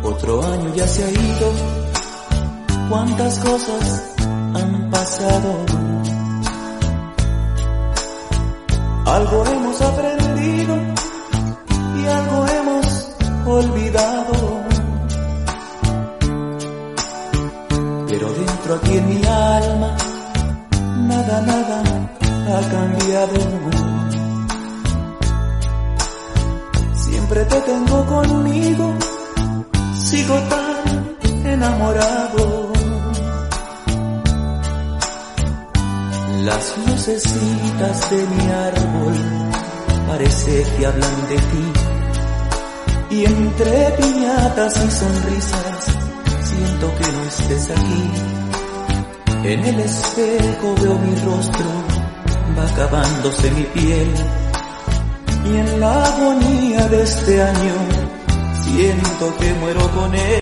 Otro año ya se ha ido, cuántas cosas han pasado. Algo hemos aprendido y algo hemos olvidado. Pero dentro aquí en mi alma, nada ha cambiado. Siempre te tengo conmigo, sigo tan enamorado. Las lucecitas de mi árbol parece que hablan de ti, y entre piñatas y sonrisas siento que no estés aquí. En el espejo veo mi rostro, va acabándose mi piel, y en la agonía de este año siento que muero con él.